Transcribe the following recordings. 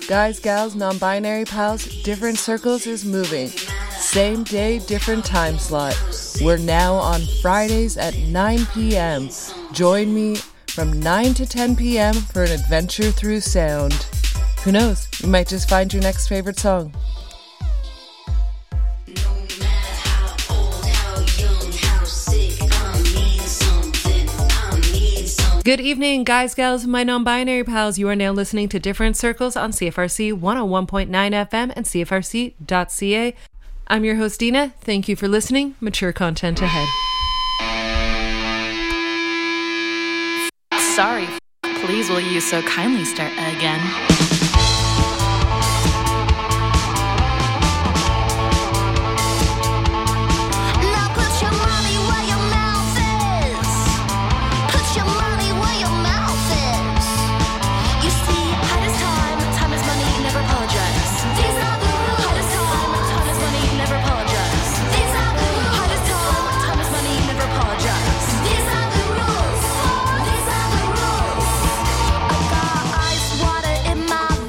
Guys, gals, non-binary pals, Different Circles is moving. Same day, different time slot. We're now on Fridays at 9 p.m. Join me from 9 to 10 p.m. for an adventure through sound. Who knows? You might just find your next favorite song. Good evening, guys, gals, my non-binary pals. You are now listening to Different Circles on CFRC 101.9 FM and CFRC.ca. I'm your host, Dina. Thank you for listening. Mature content ahead. Sorry, please will you so kindly start again? Water in my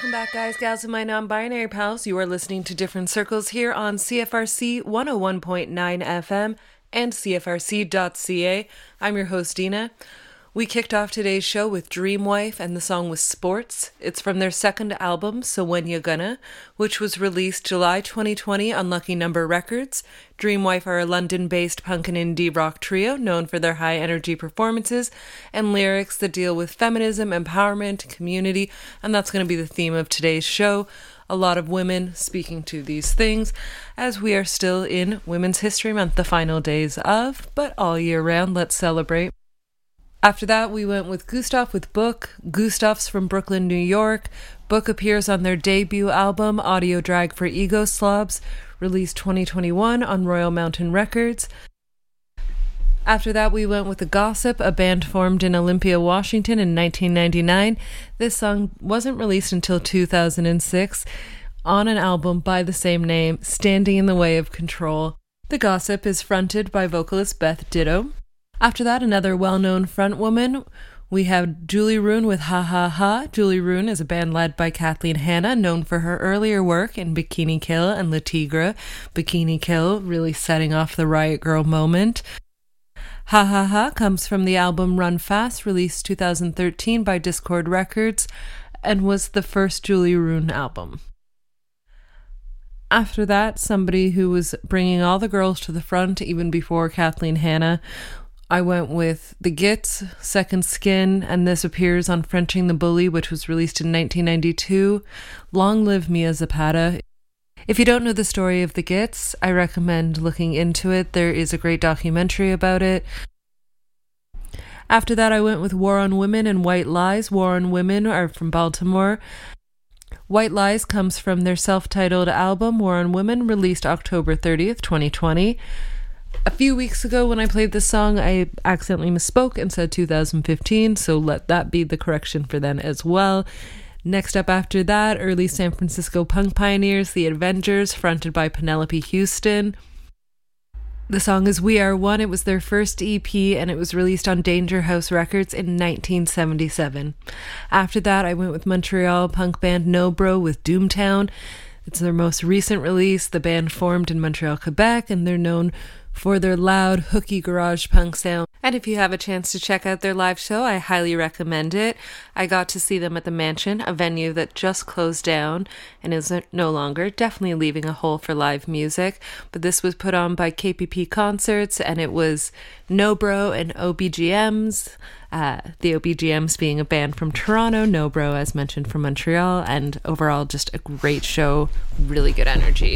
Welcome back, guys, gals, and my non-binary pals. You are listening to Different Circles here on CFRC 101.9 FM and CFRC.ca. I'm your host, Dina. We kicked off today's show with Dreamwife, and the song was Sports. It's from their second album, So When You Gonna, which was released July 2020 on Lucky Number Records. Dreamwife are a London-based punk and indie rock trio known for their high-energy performances and lyrics that deal with feminism, empowerment, community, and that's going to be the theme of today's show. A lot of women speaking to these things, as we are still in Women's History Month, the final days of, but all year round, let's celebrate. After that, we went with Gustav with Book. Gustav's from Brooklyn, New York. Book appears on their debut album, Audio Drag for Ego Slobs, released 2021 on Royal Mountain Records. After that, we went with The Gossip, a band formed in Olympia, Washington in 1999. This song wasn't released until 2006 on an album by the same name, Standing in the Way of Control. The Gossip is fronted by vocalist Beth Ditto. After that, another well-known frontwoman, we have Julie Rune with Ha Ha Ha. Julie Rune is a band led by Kathleen Hanna, known for her earlier work in Bikini Kill and Le Tigre. Bikini Kill really setting off the Riot Girl moment. Ha Ha Ha comes from the album Run Fast, released 2013 by Discord Records, and was the first Julie Rune album. After that, somebody who was bringing all the girls to the front even before Kathleen Hanna, I went with The Gits, Second Skin, and this appears on Frenching the Bully, which was released in 1992. Long live Mia Zapata. If you don't know the story of The Gits, I recommend looking into it. There is a great documentary about it. After that, I went with War on Women and White Lies. War on Women are from Baltimore. White Lies comes from their self-titled album, War on Women, released October 30th, 2020. A few weeks ago when I played this song, I accidentally misspoke and said 2015, so let that be the correction for then as well. Next up after that, early San Francisco punk pioneers, The Avengers, fronted by Penelope Houston. The song is We Are One. It was their first EP, and it was released on Danger House Records in 1977. After that, I went with Montreal punk band No Bro with Doomtown. It's their most recent release. The band formed in Montreal, Quebec, and they're known for their loud, hooky garage punk sound. And if you have a chance to check out their live show, I highly recommend it. I got to see them at the Mansion, a venue that just closed down and is no longer, definitely leaving a hole for live music. But this was put on by KPP Concerts, and it was No Bro and OBGMs. The OBGMs being a band from Toronto, No Bro, as mentioned, from Montreal, and overall just a great show, really good energy.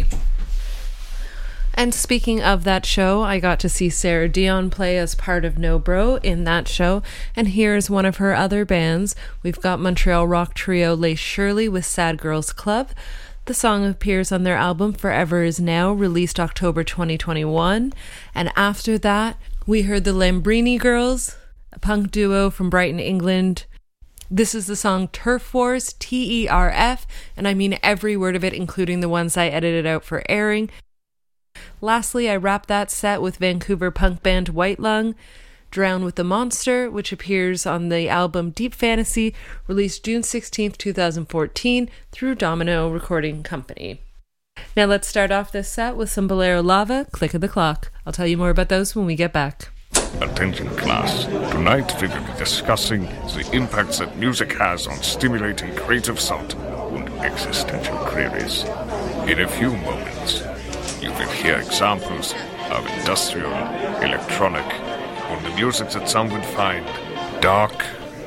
And speaking of that show, I got to see Sarah Dion play as part of No Bro in that show, and here's one of her other bands. We've got Montreal rock trio Les Shirley with Sad Girls Club. The song appears on their album Forever Is Now, released October 2021. And after that, we heard the Lambrini Girls, a punk duo from Brighton, England. This is the song Turf Wars, TERF, and I mean every word of it, including the ones I edited out for airing. Lastly, I wrapped that set with Vancouver punk band White Lung, Drown with the Monster, which appears on the album Deep Fantasy, released June 16th, 2014, through Domino Recording Company. Now let's start off this set with some Bolero Lava, Click of the Clock. I'll tell you more about those when we get back. Attention class, tonight we will be discussing the impacts that music has on stimulating creative thought and existential queries. In a few moments, you will hear examples of industrial, electronic, and the music that some would find dark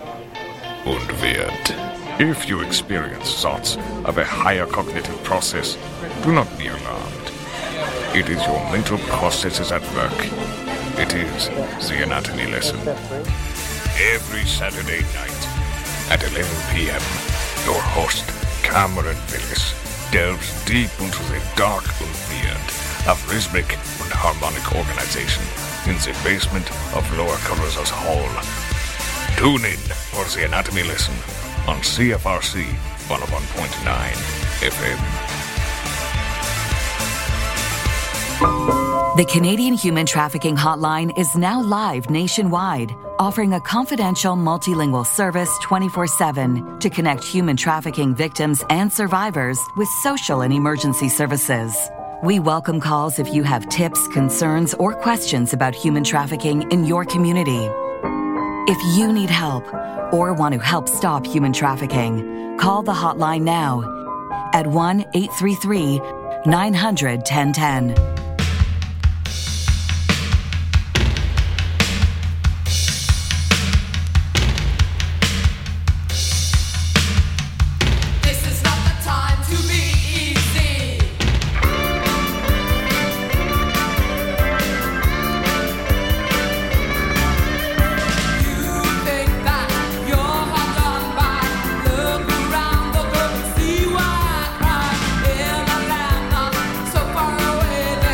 and weird. If you experience thoughts of a higher cognitive process, do not be alarmed. It is your mental processes at work. It is the anatomy lesson. Every Saturday night at 11 p.m., your host, Cameron Willis, delves deep into the dark and weird of rhythmic and harmonic organization in the basement of Lower Carruthers Hall. Tune in for the anatomy lesson on CFRC 101.9 FM. The Canadian Human Trafficking Hotline is now live nationwide, offering a confidential multilingual service 24/7 to connect human trafficking victims and survivors with social and emergency services. We welcome calls if you have tips, concerns, or questions about human trafficking in your community. If you need help or want to help stop human trafficking, call the hotline now at 1-833-900-1010. See why I cry in a land not so far away.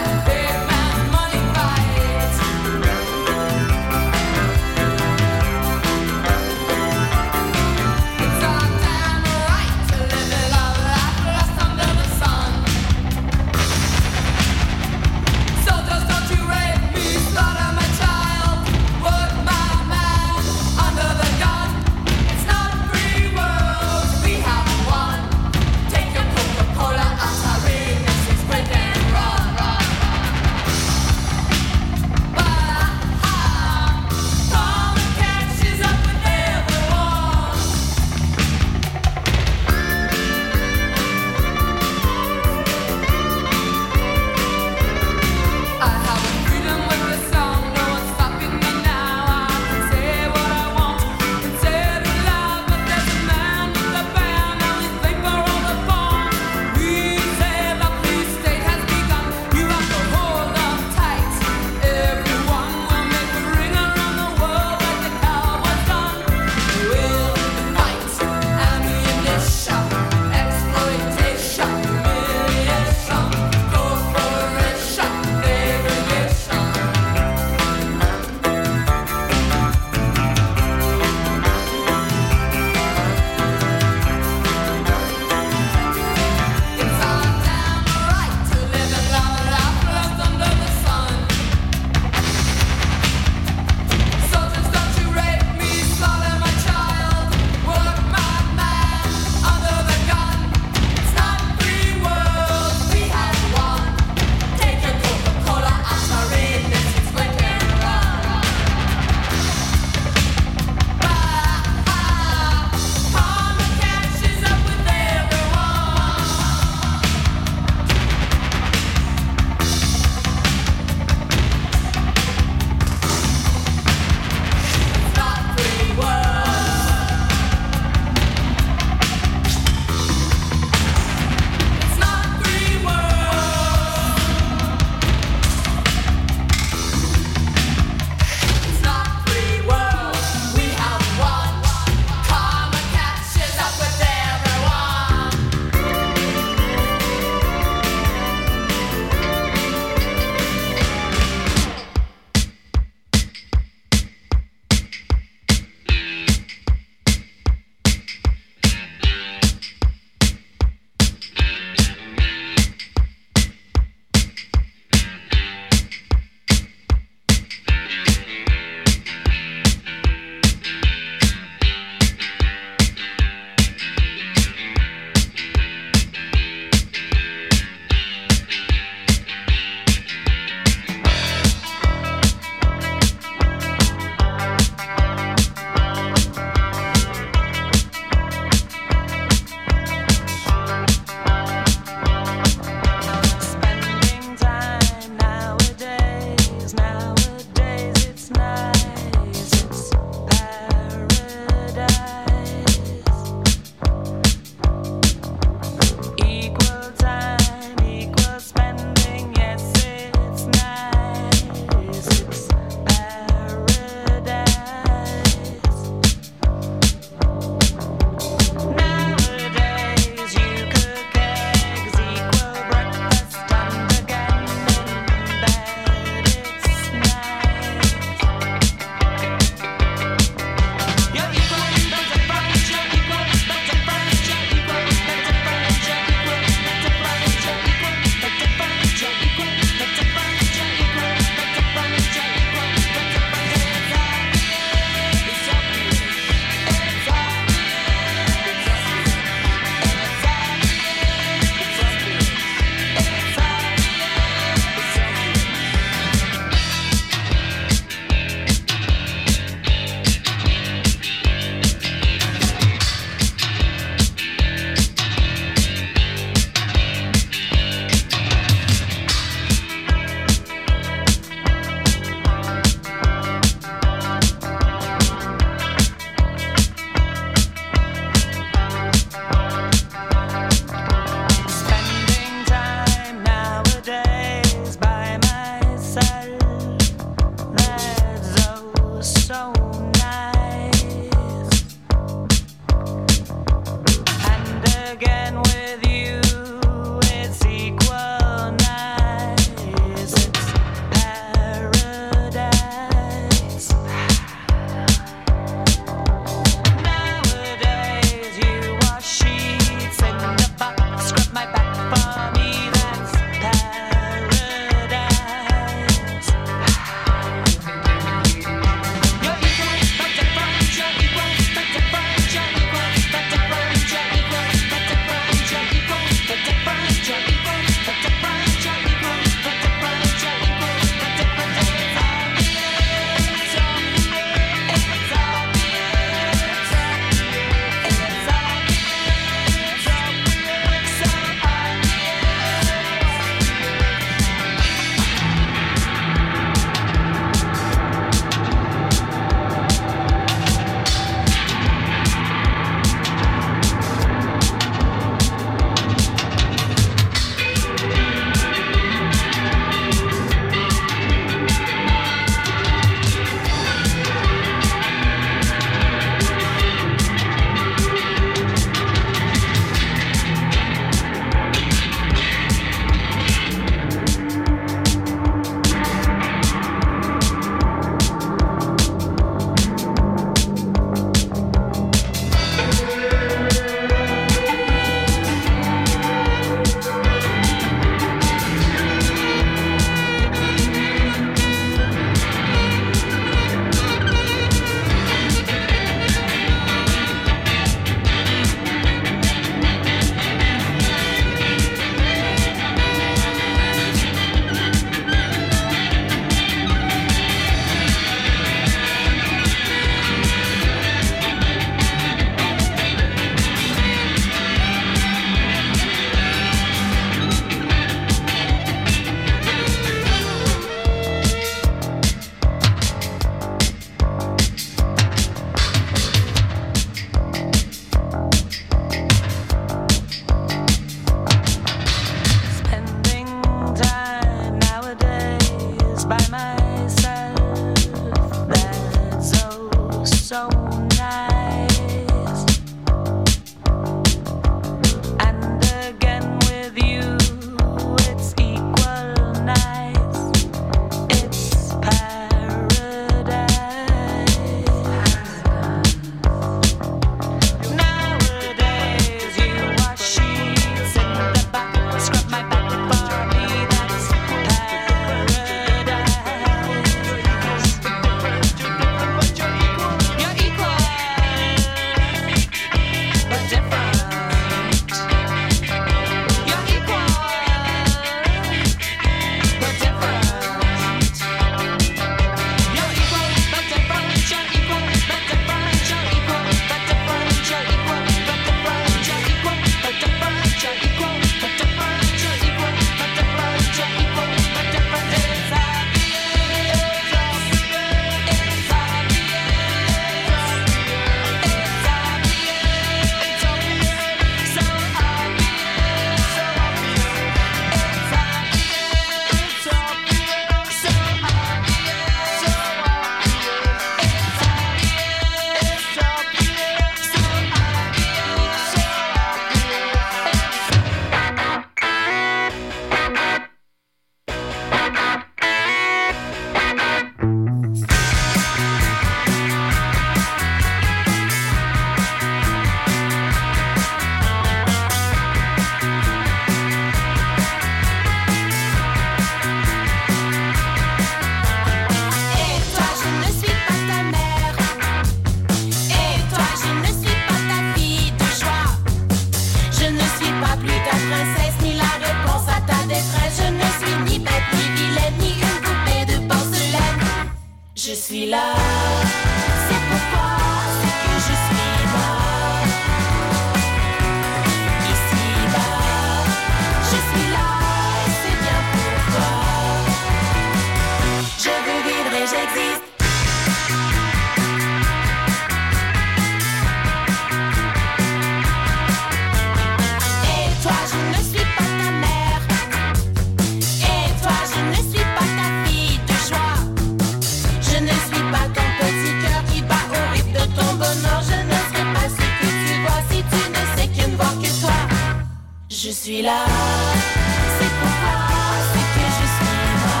Non, je ne serai pas ce que tu vois si tu ne sais qu'une voix que toi. Je suis là, c'est pourquoi c'est que je suis moi.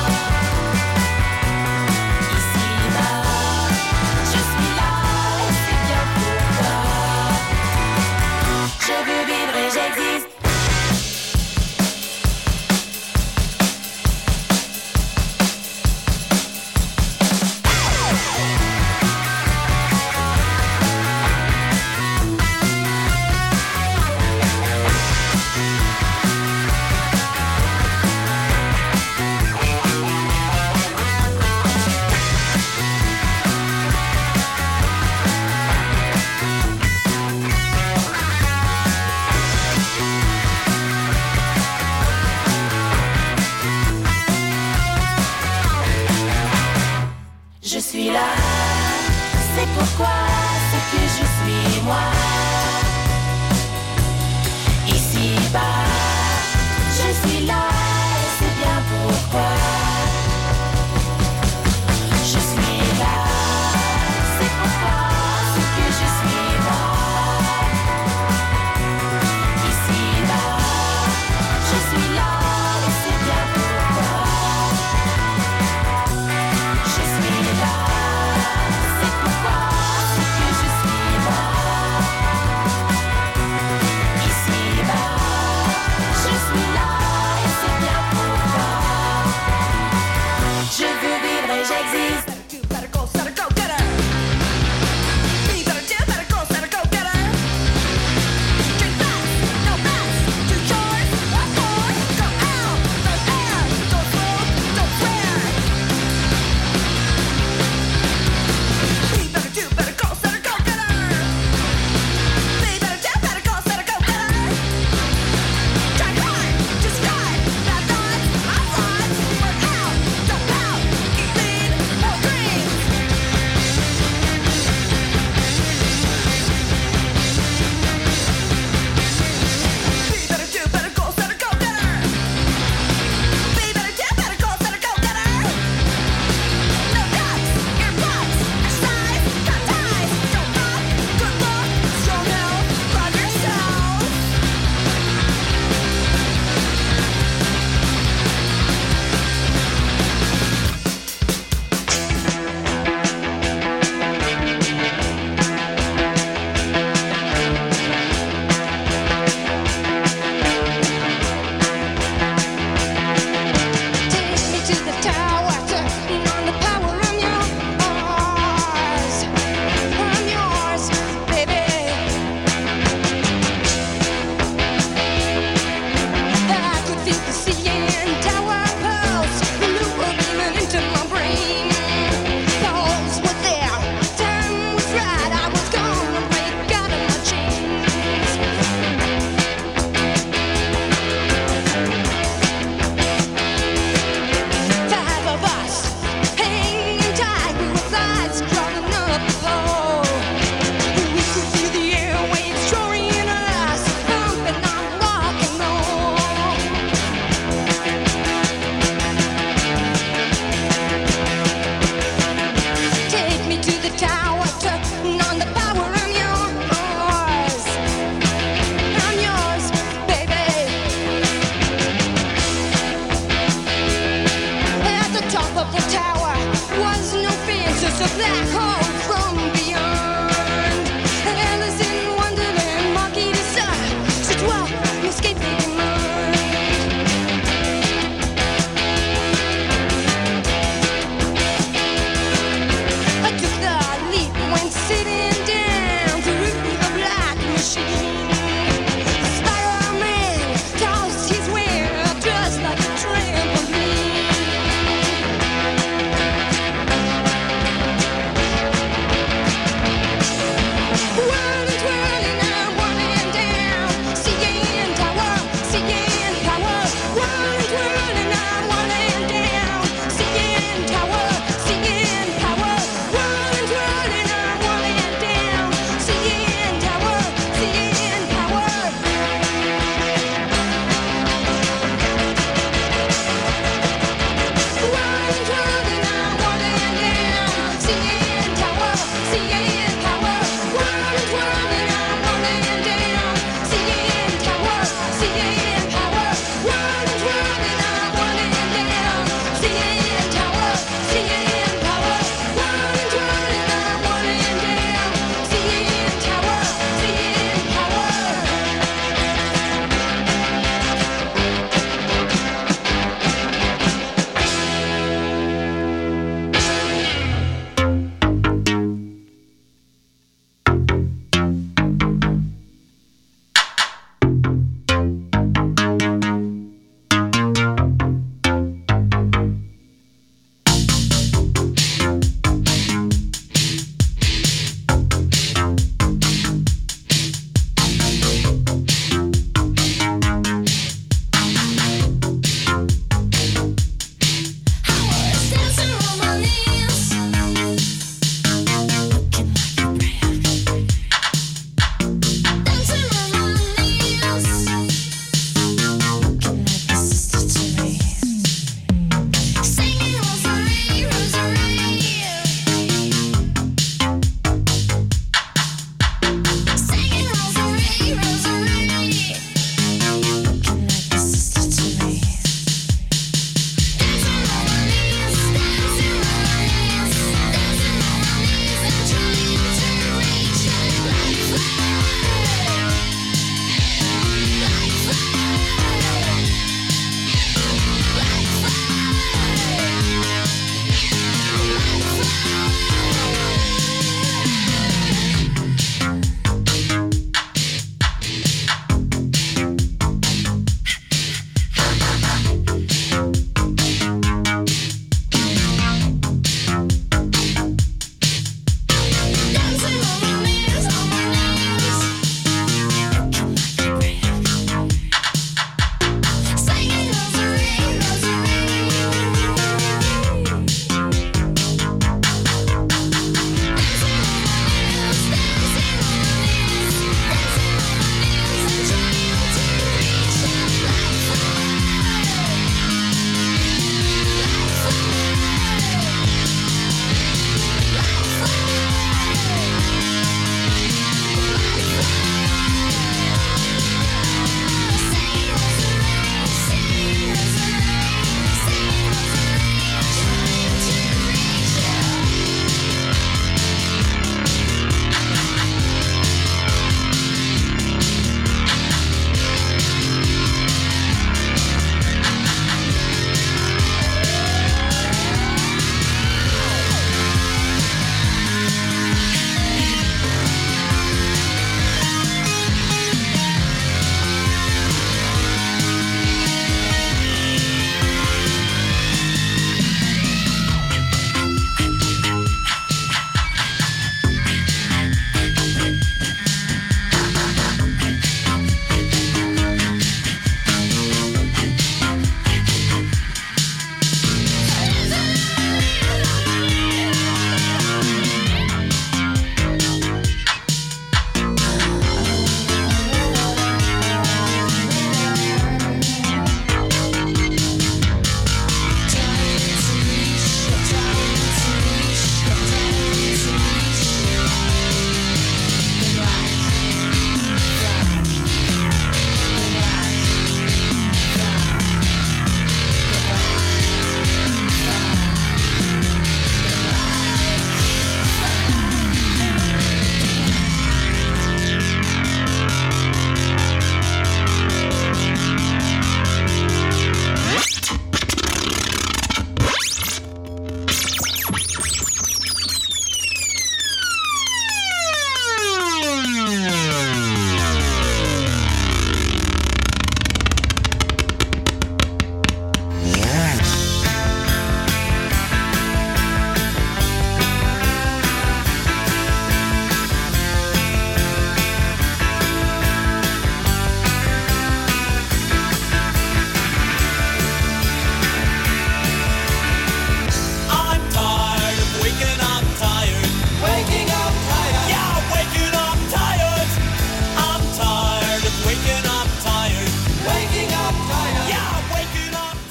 Ici-bas, je suis là et c'est bien pourquoi. Je veux vivre et j'existe. Je suis là, c'est pourquoi c'est que je suis moi. Ici-bas, je suis là et c'est bien pourquoi. Je suis là, c'est pourquoi c'est que je suis moi. Ici-bas, je suis là et c'est bien pourquoi. Je suis là, c'est pourquoi c'est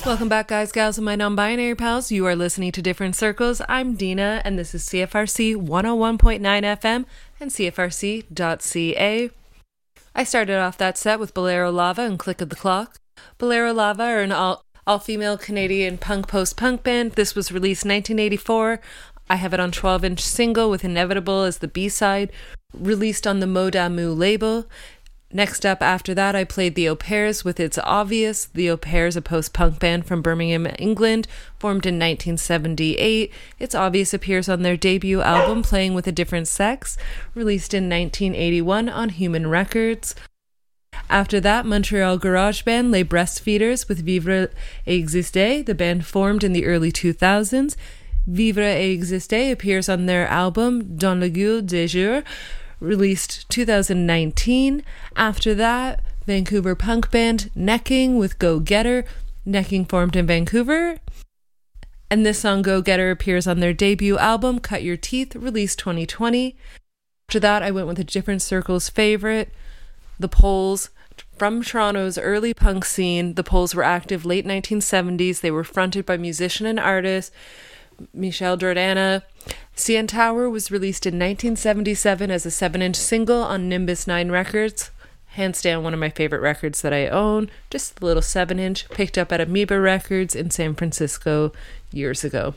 Welcome back, guys, gals, and my non-binary pals. You are listening to Different Circles. I'm Dina, and this is CFRC 101.9 FM and CFRC.ca. I started off that set with Bolero Lava and Click of the Clock. Bolero Lava are an all-female Canadian punk post-punk band. This was released in 1984. I have it on 12-inch single with Inevitable as the B-side, released on the Modamu label. Next up after that, I played The Au Pairs with It's Obvious. The Au Pairs, a post-punk band from Birmingham, England, formed in 1978. It's Obvious appears on their debut album, Playing with a Different Sex, released in 1981 on Human Records. After that, Montreal garage band Les Breastfeeders with Vivre et Exister. The band formed in the early 2000s. Vivre et Exister appears on their album Dans le gueule des jours, released 2019. After that, Vancouver punk band Necking with Go Getter. Necking formed in Vancouver. And this song Go Getter appears on their debut album Cut Your Teeth, released 2020. After that, I went with a Different Circles favorite, The Poles. From Toronto's early punk scene, The Poles were active late 1970s. They were fronted by musician and artist Michel Jordana. CN Tower was released in 1977 as a 7-inch single on Nimbus 9 Records. Hands down, one of my favorite records that I own. Just a little 7-inch, picked up at Amoeba Records in San Francisco years ago.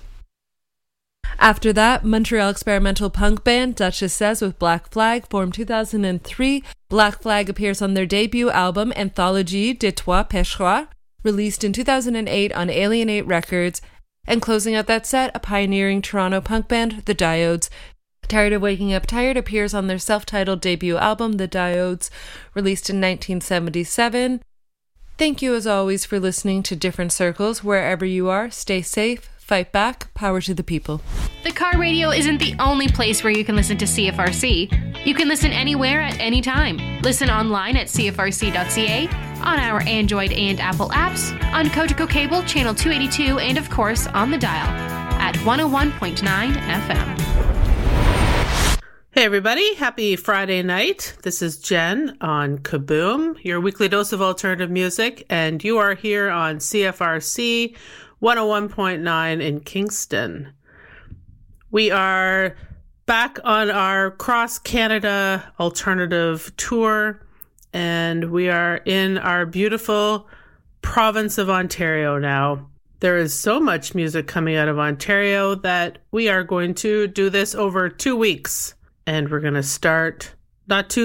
After that, Montreal experimental punk band Duchess Says with Black Flag, formed 2003. Black Flag appears on their debut album Anthologie de Toi Pécherois, released in 2008 on Alienate Records. And closing out that set, a pioneering Toronto punk band, The Diodes. Tired of Waking Up Tired appears on their self-titled debut album, The Diodes, released in 1977. Thank you as always for listening to Different Circles. Wherever you are, stay safe, fight back, power to the people. The car radio isn't the only place where you can listen to CFRC. You can listen anywhere at any time. Listen online at CFRC.ca, on our Android and Apple apps, on Cogeco Cable Channel 282, and of course on the dial at 101.9 FM. Hey everybody, happy Friday night. This is Jen on Kaboom, your weekly dose of alternative music, and you are here on CFRC 101.9 in Kingston. We are back on our cross-Canada alternative tour, and we are in our beautiful province of Ontario now. There is so much music coming out of Ontario that we are going to do this over 2 weeks. And we're going to start not too